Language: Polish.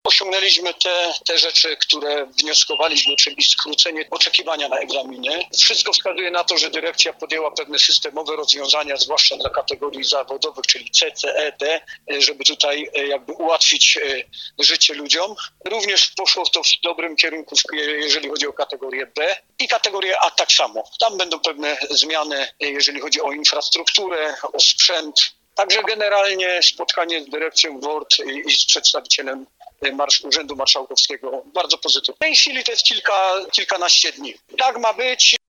osiągnęliśmy te rzeczy, które wnioskowaliśmy, czyli skrócenie oczekiwania na egzaminy. Wszystko wskazuje na to, że dyrekcja podjęła pewne systemowe rozwiązania, zwłaszcza dla kategorii zawodowych, czyli C, CE, D, żeby tutaj jakby ułatwić życie ludziom. Również poszło to w dobrym kierunku, jeżeli chodzi o kategorię B i kategorię A tak samo. Tam będą pewne zmiany, jeżeli chodzi o infrastrukturę, o sprzęt. Także generalnie spotkanie z dyrekcją WORD i z przedstawicielem Urzędu Marszałkowskiego bardzo pozytywne. W tej chwili to jest kilkanaście dni. Tak ma być.